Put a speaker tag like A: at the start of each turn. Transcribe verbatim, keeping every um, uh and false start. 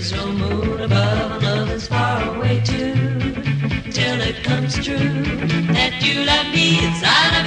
A: no moon above, love is far away too. Till it comes true that you love me inside of